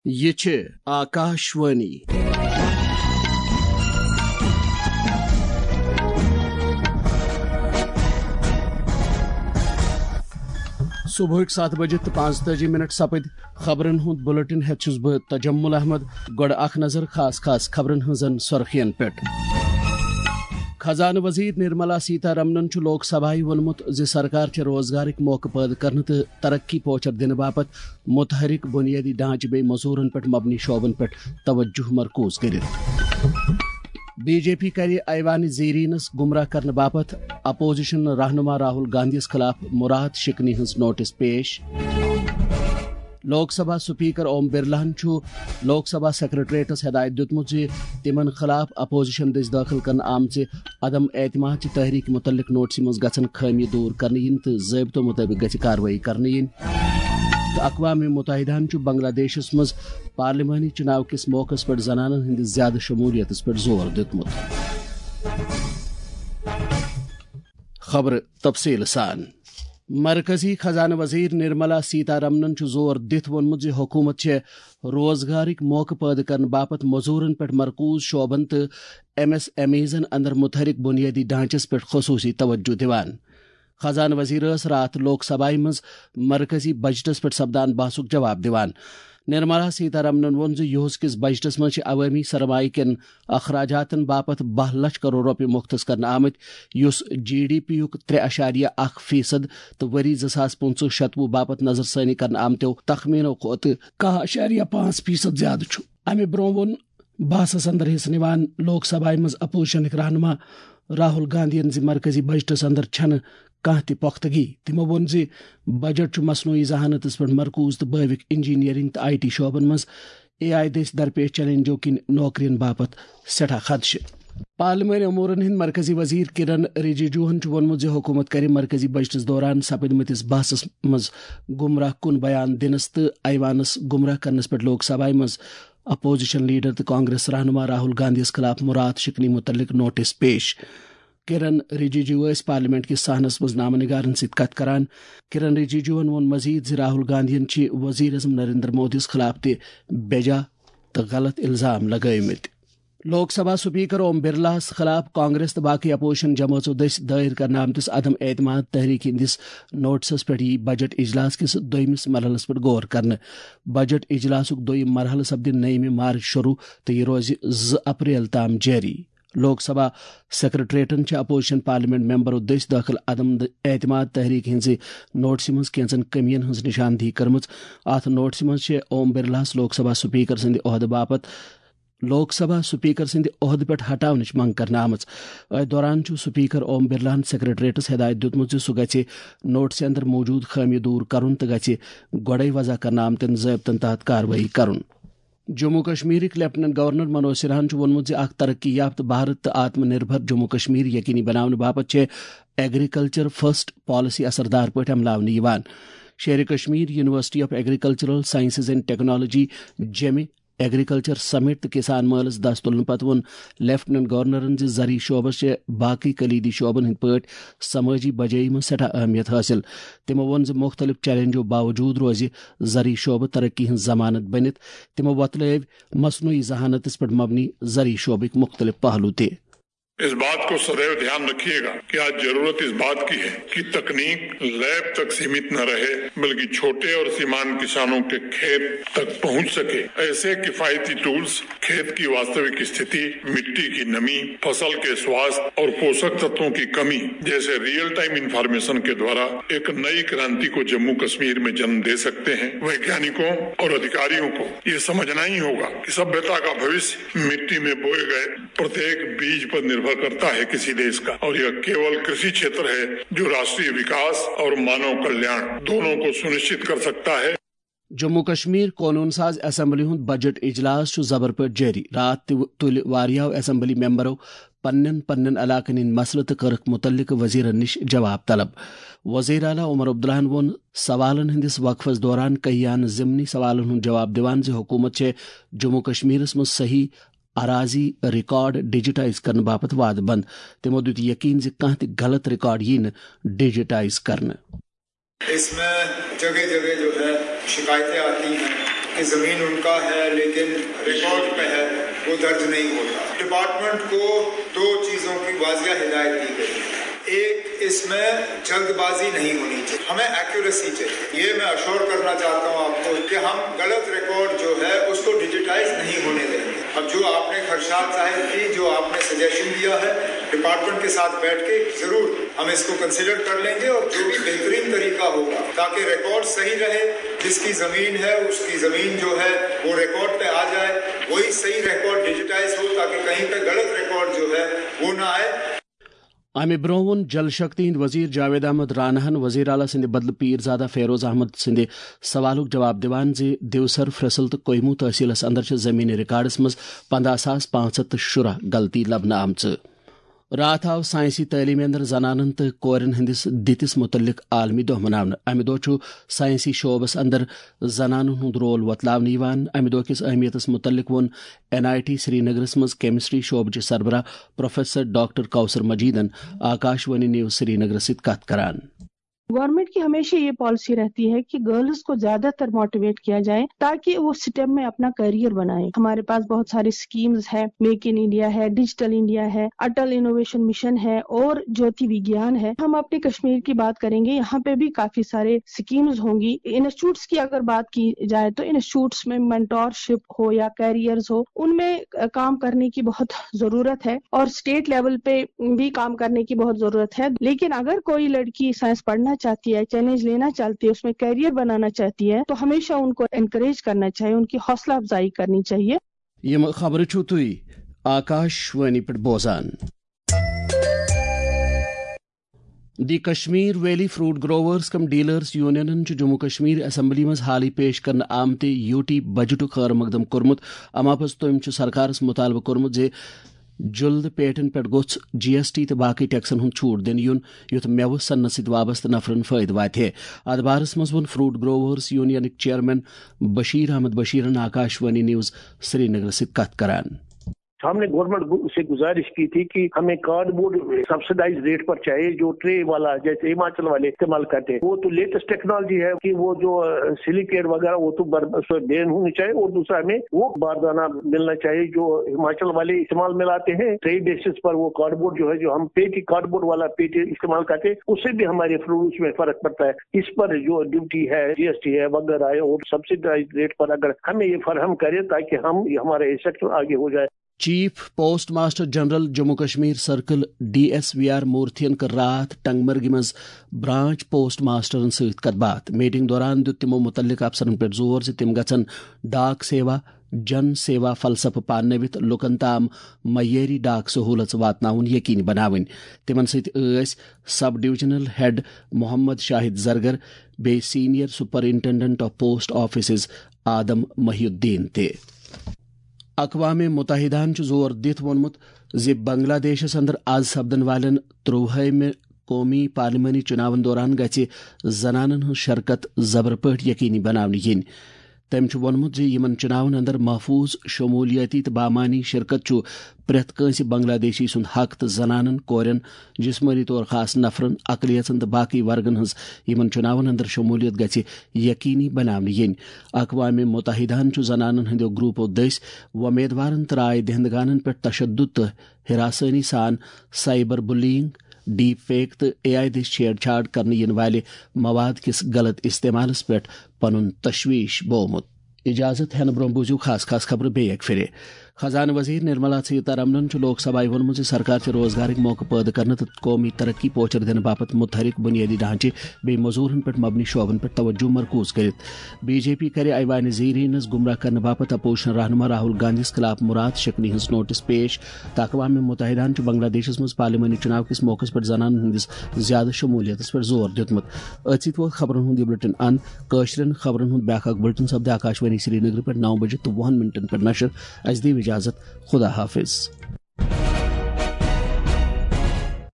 یہ چھ آکاشوانی صبح 7 بجے 45 سپد خبرن ہند بلٹن ہیت چھس بہ تجمل احمد گوڑ اخ نظر خاص خبرن ہنزن سرخین پہ خزانہ وزیر نرملا سیتا رمنن لوک سبھا ونمت زِ سرکار چھ روزگارک موقع پید کرنے تو ترقی پوچر دن باپت متحرک بنیادی ڈھانچہ بی مزورن پہ مبنی شعبن پہ توجہ مرکوز کرت بی جے پی کر ایوان زیرینس گمراہ کرنے باپت اپوزیشن رہنما راہل گاندھیس خلاف مراد شکنی ہز نوٹس پیش لوک سبھا سپیکر اوم برلاہن لوک سبھا سیکرٹریٹس ہدایت دیتمت تمن خلاف اپوزیشن دس داخل کرنے آمچ عدم اعتماد چہ تحریک متعلق نوٹس مز گھن خامی دور کرنے ین تو ضابطوں مطابق گژھِ کاروٲیی کرنے ین اقوام متحدہ بنگلہ دیشس مز پارلیمانی چناو کس موقع پہ زنانن ہند زیادہ شمولیت پہ زور دیتمت خبر تفصیل سان مرکزی خزانہ وزیر نرملا سیتا رمنن زور دت وونمت حکومت چھ روزگارک موقع پید کرنے باپت مزورن پہ مرکوز شعبن تو MSMEزن اندر متحرک بنیادی ڈھانچس پہ خصوصی توجہ دیوان خزانہ وزیر رات لوک سبھا مز مرکزی بجٹس پہ سپدان بحثک جواب دیوان نرملا سیتا رمنن وون یہس کس بجٹس مز عوامی سرمایہ کن اخراجاتن باپت 12 لچھ کروڑ روپیہ مختص کرنے آمت یس GDP یک 3.1% تو وری 2015-16 باپت نظر ثانی کرنے آمتو تخمینو کھوت 10.5% زیادہ چھ امہ برو وون بحثس اندر حصہ نوان لوک سبھا مز اپوزیشن رہنما راہل گاندھی مرکزی بجٹس اندر چھن کانٛہہ تہِ پختگی تمو وون بجٹ مصنوعی ذہانتس پہ مرکوز تو بٲوِک انجینئرنگ تو IT شعبن مز AI دس درپیش چیلنجو کن نوکرین باپت سٹھا خدشہ پارلیمانی امورن ہند مرکزی وزیر کرن رجیجوہن وونمت حکومت کر مرکزی بجٹس دوران سپدمتس بحثس مز گمراہ کن بیان دنس تو ایوانس گمراہ کرنس پہ لوک سبھا مز اپوزیشن لیڈر تو کانگریس رہنما راہل گاندھیس خلاف مراد شکنی متعلق نوٹس پیش کرن رجیجو پارلیمنٹ کس صحنس مز نامہ نگارن ست کت کران کرن رجیجوہن وون مزید راہل گاندھین وزیر اعظم نریندر مودیس خلاف تہ بیجا تو غلط الزام لگٲومٕتۍ لوک سبھا سپیکر اوم برلاہس خلاف کانگریس تو باقی اپوزیشن جماعتوں دس دائر کرنے آمتس عدم اعتماد تحریک ہندس نوٹسس پہ بجٹ اجلاس کس دویمس مرحلس پہ غور کرنے بجٹ اجلاسک دویم مرحلہ سپد 9 مارچ شروع تو یہ روز 2 اپریل تام جاری لوک سبھا سیکرٹریٹن اپوزیشن پارلیمنٹ ممبرو دس داخل عدم اعتماد تحریک ہز نوٹس مز کینچن کمین ہز نشاندہی کرمز ات نوٹس مز اوم برلاہس لوک سبھا سپیکر سند عہدہ باپت لوک سبھا سپیکر سند عہدہ پہ ہٹاونچ منگ کرنے آمت ات دوران سپیکر اوم برلاہن سیکرٹریٹس ہدایت دیتمت سہ گژھِ نوٹس اندر موجود خامی دور کرن تو گژھِ گۄڈے وضع کرنے آمتن ضابطن تحت کاروٲیی کرن جموں کشمیرک لیفٹننٹ گورنر منوج سنہاہن وونمت اخ ترقی یافتہ بھارت تو آتم نربھر جموں کشمیر یقینی بنانے باپت ایگریکلچر فرسٹ پالیسی اثردار پہ عملاونے یوان Sher Kashmir university of agricultural sciences and technology جیمہ ایگریکلچر سمٹ تو کسان مالس دست تلن پتہ وون لیفٹننٹ گورنرن زرعی شعبس باقی کلیدی شعبن ہند پٲٹھۍ سمٲجی بجائی میں سٹھا اہمیت حاصل تمو وون مختلف چیلنجو باوجود روز زرعی شعبہ ترقی ہند ضمانت بنت تمو وتلٲو مصنوعی ذہانتس پہ مبنی زرعی شعبک مختلف پہلو تہ اس بات کو سدیو دھیان رکھیے گا کہ آج ضرورت اس بات کی ہے کہ تکنیک لیب تک سیمت نہ رہے بلکہ چھوٹے اور سیمانت کسانوں کے کھیت تک پہنچ سکے ایسے کفایتی ٹولز کھیت کی واستوک استھتی مٹی کی نمی فصل کے سواستھ اور پوشک تتووں کی کمی جیسے ریئل ٹائم انفارمیشن کے دوارا ایک نئی کرانتی کو جموں کشمیر میں جنم دے سکتے ہیں ویگیانکوں اور ادھیکاریوں کو یہ سمجھنا ہی ہوگا کہ سبھیتا کا بھوشیہ مٹی میں بوئے گئے پرتیک بیج پر نربھر کرتا ہے کسی دیش کا اور یہ کیول کرشی چھیتر ہے جو راشٹریہ وکاس اور مانو کلیان دونوں کو سنشچت کر سکتا ہے جموں کشمیر قانون ساز اسمبلی ہند بجٹ اجلاس زبر پہ جاری رات تل واریاہو اسمبلی ممبرو پنن علاقن ہند مسلہ تو کرک متعلق وزیرن نش جواب طلب وزیر اعلیٰ عمر عبداللہ وون سوالن ہندس وقفس دوران کہیان ضمنی سوالن ہند جواب دیوان حکومت جموں کشمیرس مز صحیح اراضی ریکارڈ ڈیجیٹائز کرنے باپت وعد بند تمو دیت یقین کانٛہہ تہ غلط ریکارڈ یہ ڈیجیٹائز کرنے اس میں جگہ جگہ جو ہے شکایتیں آتی ہیں کہ زمین ان کا ہے لیکن ریکارڈ پہ ہے وہ درج نہیں ہوتا. ڈپارٹمنٹ کو 2 چیزوں کی واضح ہدایت دی گئی ہے. ایک، اس میں جلد بازی نہیں ہونی چاہیے، ہمیں ایکوریسی چاہیے. یہ میں اشور کرنا چاہتا ہوں آپ کو کہ ہم غلط ریکارڈ جو ہے اس کو ڈیجیٹائز نہیں ہونے دیں گے. اب جو آپ نے خرشاد ظاہر کی، جو آپ نے سجیشن دیا ہے، ڈپارٹمنٹ کے ساتھ بیٹھ کے ضرور ہم اس کو کنسیڈر کر لیں گے اور جو بھی بہترین طریقہ ہوگا تاکہ ریکارڈ صحیح رہے. جس کی زمین ہے اس کی زمین جو ہے وہ ریکارڈ پہ آ جائے، وہی صحیح ریکارڈ ڈیجیٹائز ہو تاکہ کہیں پہ غلط ریکارڈ جو ہے وہ نہ آئے. امہ برون جل شکتی ہند وزیر جاوید احمد راناہن وزیر اعلیٰ سند بدل پیرزادہ فیروز احمد سند سوالک جواب دیوان زِ دیوسر فرسل تو کوئمو تحصیلس اندر زمینی ریکارڈس مز 15,510 غلطی لبنہ آمژ. رات آو سائنسی تعلیم اندر زنانن تو کورن ہندس دتس متعلق عالمی دہ مناونہ. امہ دہ سائنسی شعبس اندر زنانن ہند رول وتلاونہ. امہ دہ کس اہمیتس متعلق ون NIT سری نگرس مز کیمسٹری شعبہ سربراہ پروفیسر ڈاکٹر کوثر مجیدن آکاشوانی نیوز سری نگر ست کت کران. گورنمنٹ کی ہمیشہ یہ پالیسی رہتی ہے کہ گرلز کو زیادہ تر موٹیویٹ کیا جائے تاکہ وہ سٹیم میں اپنا کیریئر بنائیں. ہمارے پاس بہت ساری سکیمز ہیں، میک ان انڈیا ہے، ڈیجیٹل انڈیا ہے، اٹل انوویشن مشن ہے اور جیوتی وگیان ہے. ہم اپنے کشمیر کی بات کریں گے، یہاں پہ بھی کافی سارے سکیمز ہوں گی. انسٹیٹیوٹس کی اگر بات کی جائے تو انسٹیٹیوٹس میں مینٹورشپ ہو یا کیریئرز ہو، ان میں کام کرنے کی بہت ضرورت ہے اور اسٹیٹ لیول پہ بھی کام کرنے کی بہت ضرورت ہے. لیکن اگر کوئی لڑکی سائنس پڑھنا چاہتی ہے، چیلنج لینا چاہتی ہے، اس میں کیریئر بنانا چاہتی ہے تو ہمیشہ ان کو انکریج کرنا چاہیے، ان کی حوصلہ افزائی کرنی چاہیے. یم خبر چھو تھی آکاشوانی پہ بوزان. The Kashmir valley fruit growers cum dealers union Jammu Kashmir assembly مز حالی پیش کرنے آمت UT بجٹ خیر مقدم کورمت. اما پز تم سرکارس مطالبہ کورمت زِ جلد پیٹن پہ گوٚژھ GST تو باقی ٹیکسن ہند چھوٹ دن یون یُتھ میوہ سننے ست وابستہ نفرن فائدہ واتہ. اتھ بارس مز ون فروٹ گروورز یونینک چیئرمین بشیر احمد بشیرن آکاشوانی نیوز سری نگر ست کت کران. ہم نے گورنمنٹ سے گزارش کی تھی کہ ہمیں کارڈ بورڈ سبسڈائز ریٹ پر چاہیے، جو ٹرے والا جیسے ہماچل والے استعمال کرتے ہیں وہ تو لیٹسٹ ٹیکنالوجی ہے کہ وہ جو سلیکیٹ وغیرہ وہ تو بین ہونی چاہیے. اور دوسرا ہمیں وہ باردانہ ملنا چاہیے جو ہماچل والے استعمال میں لاتے ہیں. ٹرے بیسس پر وہ کارڈ بورڈ جو ہے جو ہم پیٹی کارڈ بورڈ والا پیٹی استعمال کرتے ہیں اس سے بھی ہمارے فروٹس میں فرق پڑتا ہے. اس پر جو ڈیوٹی ہے، GST ہے وغیرہ ہے اور سبسڈائز ریٹ پر اگر ہمیں یہ فراہم کرے تاکہ ہم ہمارا سیکٹر آگے ہو جائے. Chief postmaster general Jammu Kashmir circle DSVR مورتھین کر رات ٹنگ مرگی مز برانچ پوسٹ ماسٹرن ست کت بات. میٹنگ دوران دت تمو متعلق افسرن پہ زور زِ تم گژھن ڈاک سیوا جن سیوا فلسفہ پانوت لکن تام معیاری ڈاک سہولت واتناون یقینی بناون. تمن ست سب ڈویژنل ہیڈ محمد شاہد زرگر بے senior superintendent of post offices Adam Mohiuddin تہ. اقوام متحدہ زور دت وونمت زِ بنگلہ دیشس اندر آز سپدن والن 53 قومی پارلیمانی چناون دوران گژھِ زنانن ہن شرکت زبر پٲٹھۍ یقینی بناونہٕ یِنۍ. تٔمۍ چھُ ووٚنمُت زِ یِمن چناون اندر محفوظ شمولیتی تہٕ بامانی شرکت چھُ پرٛٮ۪تھ کٲنٛسہِ بنگلہ دیشی سُنٛد حق تہٕ زنانن، کورٮ۪ن، جسمٲنی طور خاص نفرن، اقلیژن تہٕ باقی ورگن ہٕنٛز یِمن چناون اندر شمولیت گژھِ یقینی بناونہٕ یِنۍ. اقوام متحدہن چھُ زنانن ہٕنٛدیو گروپو دٔسۍ وۄمیدوارن تہٕ راے دہندگانن پٮ۪ٹھ تشدد تہٕ ہراسانی سان سائبر بلینگ، ڈیپ فیک تو AI دٔسۍ چھیڑ چھاڑ کرنہٕ یِنہٕ والہِ مواد کِس غلط استعمالس پٮ۪ٹھ پنُن تشویش بوومُت. اجازت ہینہٕ برٛونٛہہ بوٗزِو خاص خاص خبرٕ بیٚیہِ اکہِ پھِرِ. خزانہ وزیر نرملا سیتارمنن لوک سبھا ووٚنمُت زِ سرکار چھِ روزگارٕکۍ موقعہٕ پٲدٕ کرنہٕ تہٕ قومی ترقی پوچر دِنہٕ باپتھ متحرک بنیٲدی ڈھانچہِ بیٚیہِ موٚزوٗرن پٮ۪ٹھ مبنی شعبن پٮ۪ٹھ توجہ مرکوز کٔرِتھ. BJP کرِ ایوانہِ زیرینس گمراہ کرنہٕ باپتھ اپوزیشن رہنما راہل گاندھی خلاف مراد شکنی ہٕنٛز نوٹس پیش. تہٕ اقوام متحدہن چھُ بنگلہ دیشس منٛز پارلیمانی چُناو کِس موقعس پٮ۪ٹھ زنانن ہٕنٛدِس زیادٕ شمولیتس پٮ۪ٹھ زور دیُتمُت. أتھۍ سۭتۍ ووت خبرن ہُنٛد یہِ بُلٹن اند. کٲشرٮ۪ن خبرن ہُنٛد بیٛاکھ اکھ بُلٹن سپدِ آکاشوانی سری نگر پٮ۪ٹھ 9:20 پٮ۪ٹھ نشر. اَسہِ دِیِو اِجازت. خدا حافظ.